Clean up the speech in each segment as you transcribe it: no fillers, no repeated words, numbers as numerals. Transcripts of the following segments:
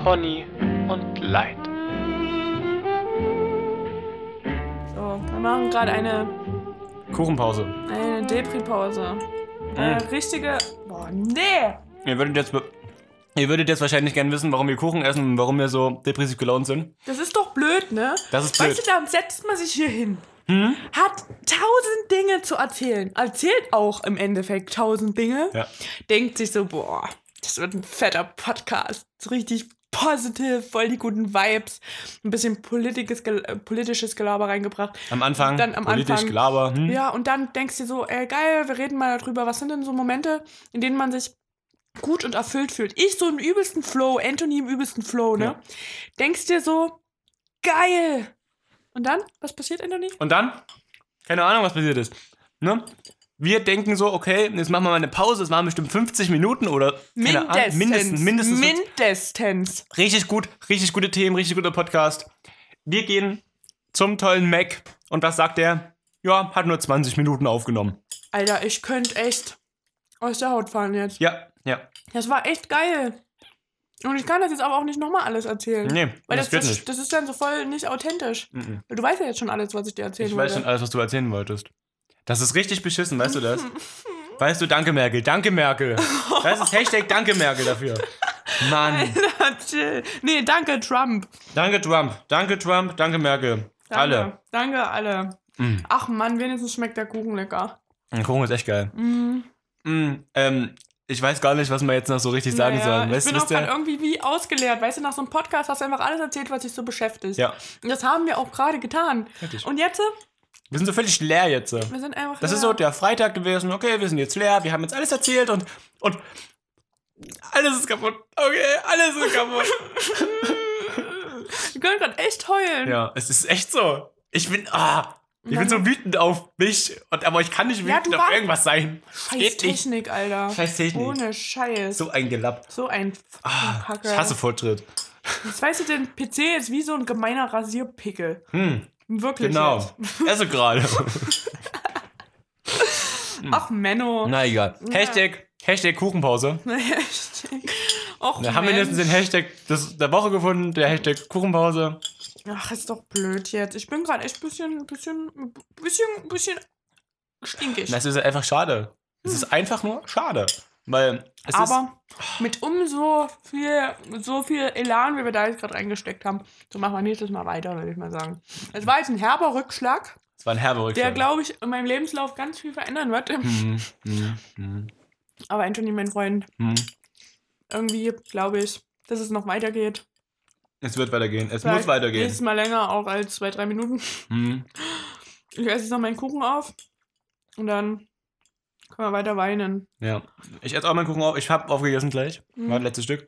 Conny und Light. So, wir machen gerade eine Kuchenpause. Depri-Pause. Eine richtige... Boah, nee! Ihr würdet jetzt wahrscheinlich gerne wissen, warum wir Kuchen essen und warum wir so depressiv gelaunt sind. Das ist doch blöd, ne? Das ist blöd. Weißt du, dann setzt man sich hier hin. Hat 1000 Dinge zu erzählen. Erzählt auch im Endeffekt 1000 Dinge. Ja. Denkt sich so, boah, das wird ein fetter Podcast. So richtig positive, voll die guten Vibes. Ein bisschen politisches Gelaber reingebracht. Am Anfang, Dann am politisch Anfang, Gelaber. Ja, und dann denkst du dir so, geil, wir reden mal darüber. Was sind denn so Momente, in denen man sich gut und erfüllt fühlt? Ich so im übelsten Flow, Anthony im übelsten Flow, ne? Ja. Denkst dir so, geil. Und dann? Was passiert, Anthony? Und dann? Keine Ahnung, was passiert ist. Ne? Wir denken so, okay, jetzt machen wir mal eine Pause, das waren bestimmt 50 Minuten oder keine Ahnung, Mindestens. Richtig gute Themen, richtig guter Podcast. Wir gehen zum tollen Mac und was sagt der? Ja, hat nur 20 Minuten aufgenommen. Alter, ich könnte echt aus der Haut fallen jetzt. Ja. Das war echt geil. Und ich kann das jetzt aber auch nicht nochmal alles erzählen. Nee, weil das geht nicht. Das ist dann so voll nicht authentisch. Mhm. Weil du weißt ja jetzt schon alles, was ich dir erzählen Ich wollte. weiß schon alles, was du erzählen wolltest. Das ist richtig beschissen, weißt du das? Weißt du, danke Merkel. Das ist Hashtag danke Merkel dafür. Mann. Alter, chill. Nee, danke Trump. Danke danke Merkel. Alle. Danke alle. Ach Mann, wenigstens schmeckt der Kuchen lecker. Der Kuchen ist echt geil. Ich weiß gar nicht, was wir jetzt noch so richtig sagen sollen. Ich bin auch gerade irgendwie wie ausgeleert. Weißt du, nach so einem Podcast hast du einfach alles erzählt, was dich so beschäftigt. Ja. Und das haben wir auch gerade getan. Richtig. Und jetzt? Wir sind so völlig leer jetzt. Wir sind einfach Das leer. ist so der Freitag gewesen. Okay, wir sind jetzt leer. Wir haben jetzt alles erzählt und alles ist kaputt. Okay, alles ist kaputt. Wir können gerade echt heulen. Ja, es ist echt so. Ich bin so wütend auf mich. Aber ich kann nicht wütend auf irgendwas sein. Scheiß Technik, Alter. Scheiß Technik. Ohne Scheiß. So ein Gelapp. So ein Kacke. Ich hasse Fortschritt. Jetzt weißt du, den PC ist wie so ein gemeiner Rasierpickel. Wirklich. Genau. Jetzt. Esse gerade. Ach, Menno. Na egal. Hashtag Kuchenpause. Och, Wir haben mindestens den Hashtag der Woche gefunden, der Hashtag Kuchenpause. Ach, ist doch blöd jetzt. Ich bin gerade echt ein bisschen stinkig. Das ist einfach schade. Es ist einfach nur schade. Weil es Aber mit so viel Elan, wie wir da jetzt gerade reingesteckt haben, so machen wir nächstes Mal weiter, würde ich mal sagen. Es war jetzt ein herber Rückschlag. Es war ein herber Rückschlag. Der, glaube ich, in meinem Lebenslauf ganz viel verändern wird. Aber Anthony, mein Freund, irgendwie glaube ich, dass es noch weitergeht. Es wird weitergehen. Es Vielleicht muss weitergehen. nächstes Mal länger, auch als 2-3 Minuten. Ich esse jetzt noch meinen Kuchen auf und dann können wir weiter weinen. Ja. Ich esse auch meinen Kuchen auf. Ich habe aufgegessen gleich. War das letzte Stück.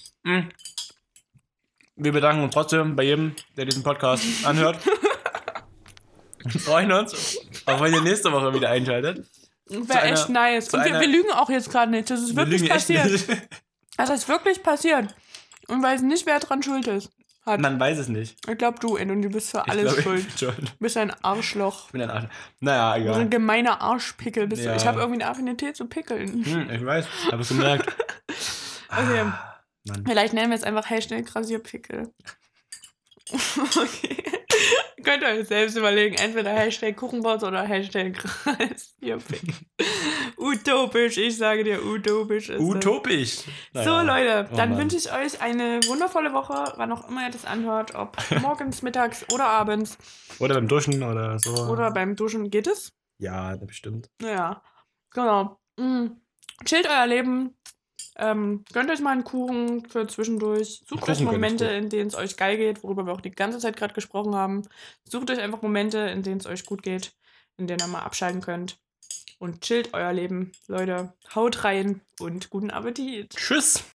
Wir bedanken uns trotzdem bei jedem, der diesen Podcast anhört. Wir freuen uns, auch wenn ihr nächste Woche wieder einschaltet. Wäre echt nice. Und wir lügen auch jetzt gerade nicht. Das ist wirklich passiert. Das ist wirklich passiert. Und weiß nicht, wer dran schuld ist. Man weiß es nicht. Ich glaube, du bist für alles schuld. Du bist ein Arschloch. Ich bin ein Arschloch. Naja, egal. So ein gemeiner Arschpickel bist du. Ja. Ich habe irgendwie eine Affinität zu Pickeln. Ich weiß, habe es gemerkt. Okay. Mann. Vielleicht nennen wir es einfach Hashtag Rasierpickel. Okay. Könnt ihr euch selbst überlegen. Entweder Hashtag Kuchenpause oder Hashtag Rasierpickel. Utopisch, ich sage dir, utopisch ist Utopisch. das. So, Leute, dann wünsche ich euch eine wundervolle Woche, wann auch immer ihr das anhört, ob morgens, mittags oder abends. Oder beim Duschen oder so. Oder beim Duschen. Geht es? Ja, bestimmt. Ja, genau. Chillt euer Leben. Gönnt euch mal einen Kuchen für zwischendurch. Sucht euch Momente, in denen es euch geil geht, worüber wir auch die ganze Zeit gerade gesprochen haben. Sucht euch einfach Momente, in denen es euch gut geht, in denen ihr mal abschalten könnt. Und chillt euer Leben. Leute, haut rein und guten Appetit. Tschüss.